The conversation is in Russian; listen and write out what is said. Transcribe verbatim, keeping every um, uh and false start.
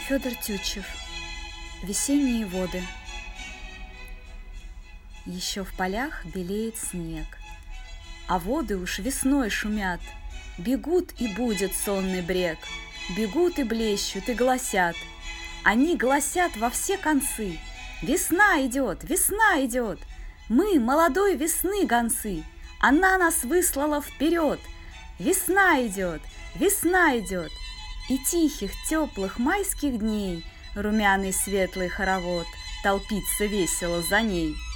Федор Тютчев. Весенние воды. Еще в полях белеет снег, а воды уж весной шумят. Бегут и будет сонный брег, бегут и блещут и гласят. Они гласят во все концы: весна идет, весна идет. Мы молодой весны гонцы, она нас выслала вперед. Весна идет, весна идет. И тихих, теплых майских дней румяный светлый хоровод толпится весело за ней.